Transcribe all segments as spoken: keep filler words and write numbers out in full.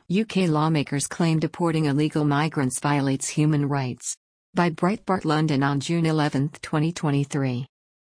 U K lawmakers claim deporting illegal migrants violates human rights. By Breitbart London on June eleventh, twenty twenty-three.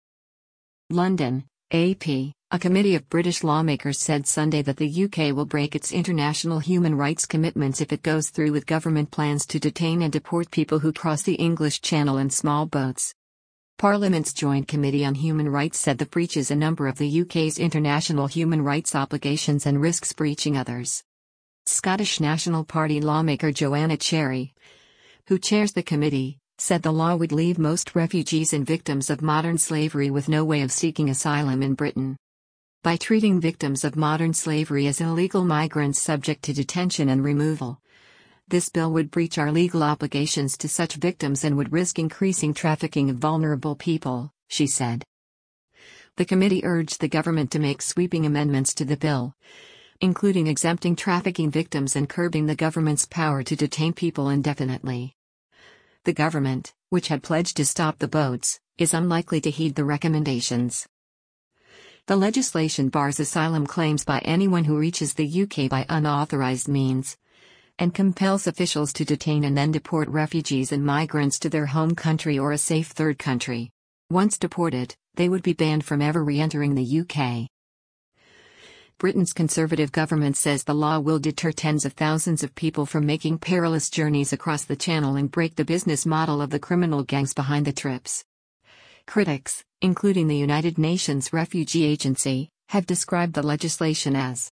London, A P. A committee of British lawmakers said Sunday that the U K will break its international human rights commitments if it goes through with government plans to detain and deport people who cross the English Channel in small boats. Parliament's Joint Committee on Human Rights said the breaches a number of the U K's international human rights obligations and risks breaching others. Scottish National Party lawmaker Joanna Cherry, who chairs the committee, said the law would leave most refugees and victims of modern slavery with no way of seeking asylum in Britain. By treating victims of modern slavery as illegal migrants subject to detention and removal, this bill would breach our legal obligations to such victims and would risk increasing trafficking of vulnerable people, she said. The committee urged the government to make sweeping amendments to the bill, including exempting trafficking victims and curbing the government's power to detain people indefinitely. The government, which had pledged to stop the boats, is unlikely to heed the recommendations. The legislation bars asylum claims by anyone who reaches the U K by unauthorized means, and compels officials to detain and then deport refugees and migrants to their home country or a safe third country. Once deported, they would be banned from ever re-entering the U K. Britain's Conservative government says the law will deter tens of thousands of people from making perilous journeys across the Channel and break the business model of the criminal gangs behind the trips. Critics, including the United Nations Refugee Agency, have described the legislation as.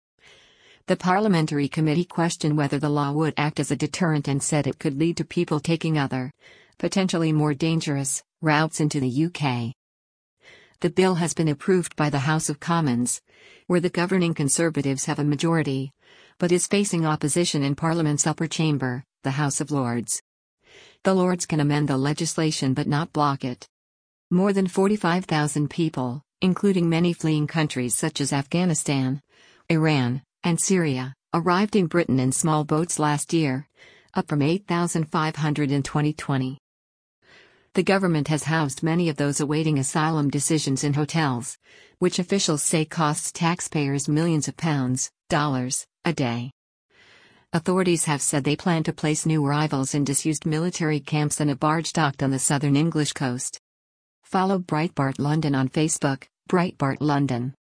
The parliamentary committee questioned whether the law would act as a deterrent and said it could lead to people taking other, potentially more dangerous, routes into the U K. The bill has been approved by the House of Commons, where the governing Conservatives have a majority, but is facing opposition in Parliament's upper chamber, the House of Lords. The Lords can amend the legislation but not block it. More than forty-five thousand people, including many fleeing countries such as Afghanistan, Iran, and Syria, arrived in Britain in small boats last year, up from eight thousand five hundred in twenty twenty. The government has housed many of those awaiting asylum decisions in hotels, which officials say costs taxpayers millions of pounds, dollars, a day. Authorities have said they plan to place new arrivals in disused military camps and a barge docked on the southern English coast. Follow Breitbart London on Facebook, Breitbart London.